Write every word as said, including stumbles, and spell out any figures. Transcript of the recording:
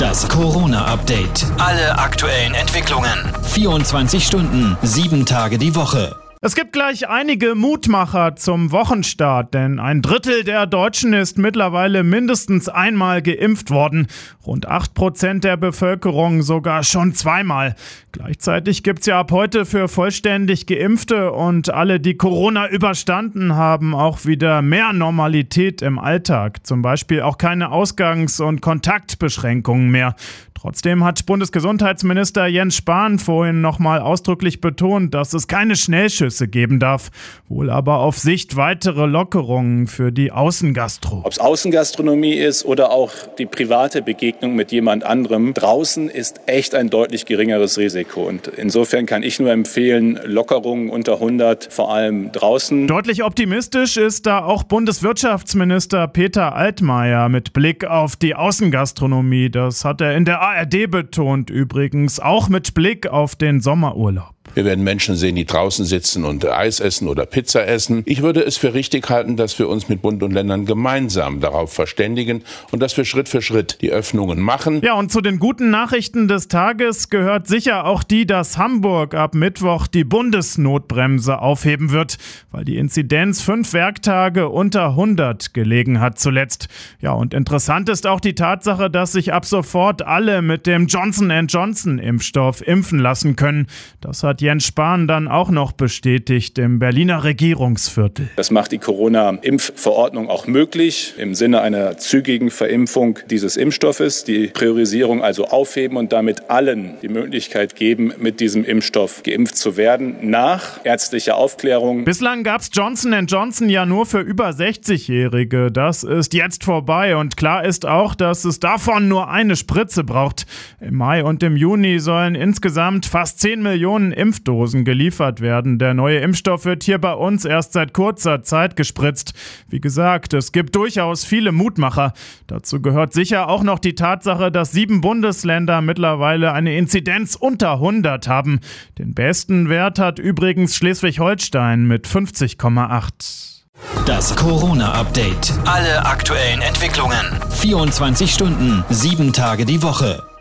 Das Corona-Update. Alle aktuellen Entwicklungen. vierundzwanzig Stunden, sieben Tage die Woche. Es gibt gleich einige Mutmacher zum Wochenstart, denn ein Drittel der Deutschen ist mittlerweile mindestens einmal geimpft worden. Rund acht Prozent der Bevölkerung sogar schon zweimal. Gleichzeitig gibt's ja ab heute für vollständig Geimpfte und alle, die Corona überstanden haben, auch wieder mehr Normalität im Alltag. Zum Beispiel auch keine Ausgangs- und Kontaktbeschränkungen mehr. Trotzdem hat Bundesgesundheitsminister Jens Spahn vorhin nochmal ausdrücklich betont, dass es keine Schnellschüsse geben darf. Wohl aber auf Sicht weitere Lockerungen für die Außengastro. Ob es Außengastronomie ist oder auch die private Begegnung mit jemand anderem, draußen ist echt ein deutlich geringeres Risiko. Und insofern kann ich nur empfehlen, Lockerungen unter hundert, vor allem draußen. Deutlich optimistisch ist da auch Bundeswirtschaftsminister Peter Altmaier mit Blick auf die Außengastronomie. Das hat er in der A R D betont, übrigens auch mit Blick auf den Sommerurlaub. Wir werden Menschen sehen, die draußen sitzen und Eis essen oder Pizza essen. Ich würde es für richtig halten, dass wir uns mit Bund und Ländern gemeinsam darauf verständigen und dass wir Schritt für Schritt die Öffnungen machen. Ja, und zu den guten Nachrichten des Tages gehört sicher auch die, dass Hamburg ab Mittwoch die Bundesnotbremse aufheben wird, weil die Inzidenz fünf Werktage unter hundert gelegen hat zuletzt. Ja, und interessant ist auch die Tatsache, dass sich ab sofort alle mit dem Johnson and Johnson Impfstoff impfen lassen können. Das hat Jens Spahn dann auch noch bestätigt im Berliner Regierungsviertel. Das macht die Corona-Impfverordnung auch möglich, im Sinne einer zügigen Verimpfung dieses Impfstoffes. Die Priorisierung also aufheben und damit allen die Möglichkeit geben, mit diesem Impfstoff geimpft zu werden, nach ärztlicher Aufklärung. Bislang gab es Johnson and Johnson ja nur für über sechzigjährige. Das ist jetzt vorbei und klar ist auch, dass es davon nur eine Spritze braucht. Im Mai und im Juni sollen insgesamt fast zehn Millionen Impfdosen geliefert werden. Der neue Impfstoff wird hier bei uns erst seit kurzer Zeit gespritzt. Wie gesagt, es gibt durchaus viele Mutmacher. Dazu gehört sicher auch noch die Tatsache, dass sieben Bundesländer mittlerweile eine Inzidenz unter hundert haben. Den besten Wert hat übrigens Schleswig-Holstein mit fünfzig Komma acht. Das Corona-Update. Alle aktuellen Entwicklungen. vierundzwanzig Stunden, sieben Tage die Woche.